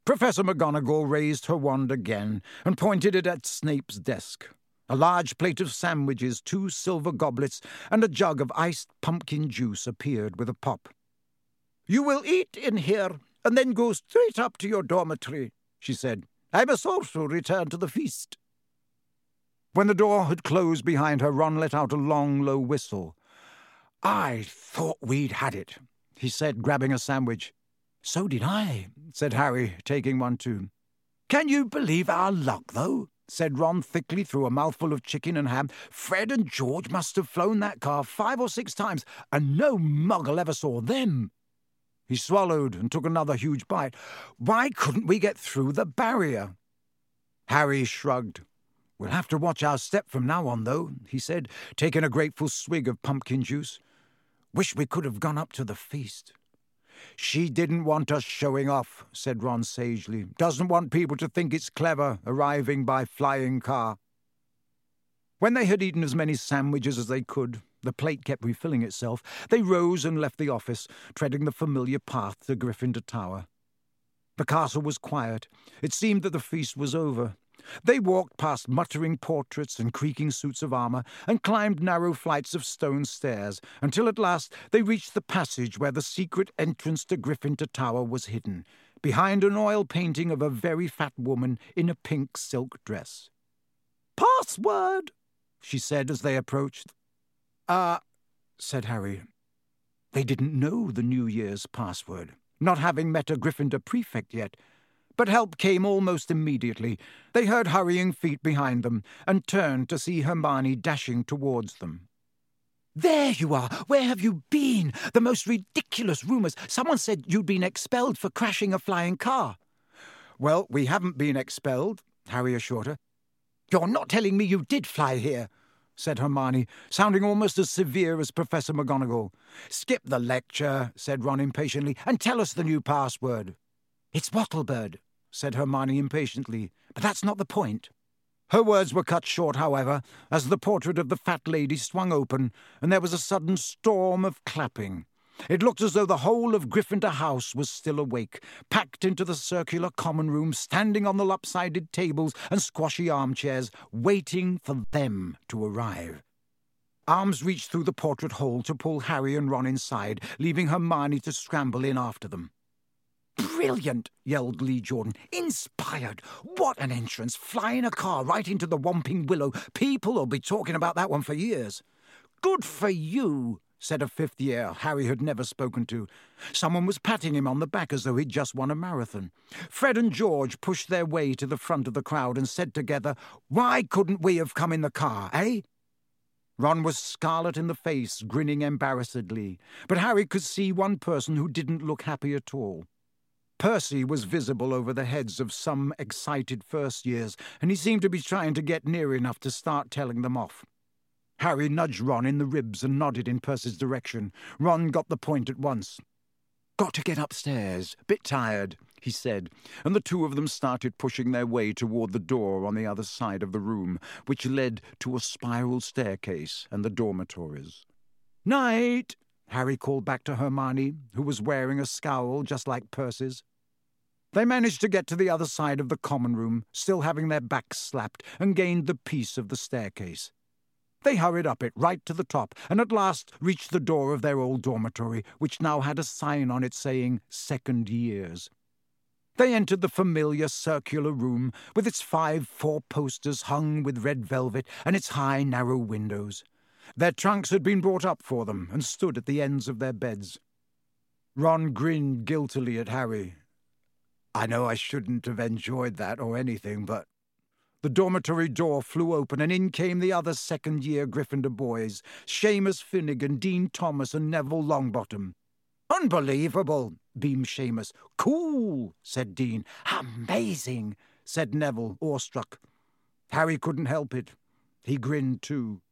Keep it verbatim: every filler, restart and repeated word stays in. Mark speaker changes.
Speaker 1: Professor McGonagall raised her wand again and pointed it at Snape's desk. A large plate of sandwiches, two silver goblets, and a jug of iced pumpkin juice appeared with a pop. "You will eat in here, and then go straight up to your dormitory," she said. "I must also return to the feast." When the door had closed behind her, Ron let out a long, low whistle. "I thought we'd had it," he said, grabbing a sandwich. "So did I," said Harry, taking one too. "Can you believe our luck, though?" said Ron thickly through a mouthful of chicken and ham. "Fred and George must have flown that car five or six times, and no muggle ever saw them." He swallowed and took another huge bite. "Why couldn't we get through the barrier?" Harry shrugged. "We'll have to watch our step from now on, though," he said, taking a grateful swig of pumpkin juice. "Wish we could have gone up to the feast." "She didn't want us showing off," said Ron sagely. "Doesn't want people to think it's clever, arriving by flying car." When they had eaten as many sandwiches as they could, the plate kept refilling itself, they rose and left the office, treading the familiar path to Gryffindor Tower. The castle was quiet. It seemed that the feast was over. They walked past muttering portraits and creaking suits of armour, and climbed narrow flights of stone stairs, until at last they reached the passage where the secret entrance to Gryffindor Tower was hidden, behind an oil painting of a very fat woman in a pink silk dress. "Password," she said as they approached. Ah, uh, said Harry. They didn't know the New Year's password, not having met a Gryffindor prefect yet. But help came almost immediately. They heard hurrying feet behind them, and turned to see Hermione dashing towards them. "There you are! Where have you been? The most ridiculous rumours! Someone said you'd been expelled for crashing a flying car." "Well, we haven't been expelled," Harry assured her. "You're not telling me you did fly here?" said Hermione, sounding almost as severe as Professor McGonagall. "Skip the lecture," said Ron impatiently, "and tell us the new password." "It's Wattlebird," said Hermione impatiently, "but that's not the point." Her words were cut short, however, as the portrait of the fat lady swung open, and there was a sudden storm of clapping. It looked as though the whole of Gryffindor House was still awake, packed into the circular common room, standing on the lopsided tables and squashy armchairs, waiting for them to arrive. Arms reached through the portrait hole to pull Harry and Ron inside, leaving Hermione to scramble in after them. "Brilliant!" yelled Lee Jordan. "Inspired! What an entrance! Flying a car right into the Whomping Willow. People will be talking about that one for years." "Good for you," said a fifth year Harry had never spoken to. Someone was patting him on the back as though he'd just won a marathon. Fred and George pushed their way to the front of the crowd and said together, "Why couldn't we have come in the car, eh?" Ron was scarlet in the face, grinning embarrassedly, but Harry could see one person who didn't look happy at all. Percy was visible over the heads of some excited first years, and he seemed to be trying to get near enough to start telling them off. Harry nudged Ron in the ribs and nodded in Percy's direction. Ron got the point at once. "Got to get upstairs. Bit tired," he said, and the two of them started pushing their way toward the door on the other side of the room, which led to a spiral staircase and the dormitories. "Night," Harry called back to Hermione, who was wearing a scowl just like Percy's. They managed to get to the other side of the common room, still having their backs slapped, and gained the peace of the staircase. They hurried up it right to the top, and at last reached the door of their old dormitory, which now had a sign on it saying second years. They entered the familiar circular room, with its five four-posters hung with red velvet and its high, narrow windows. Their trunks had been brought up for them and stood at the ends of their beds. Ron grinned guiltily at Harry. "I know I shouldn't have enjoyed that or anything, but—" The dormitory door flew open, and in came the other second-year Gryffindor boys, Seamus Finnegan, Dean Thomas, and Neville Longbottom. "Unbelievable," beamed Seamus. "Cool," said Dean. "Amazing," said Neville, awestruck. Harry couldn't help it. He grinned too.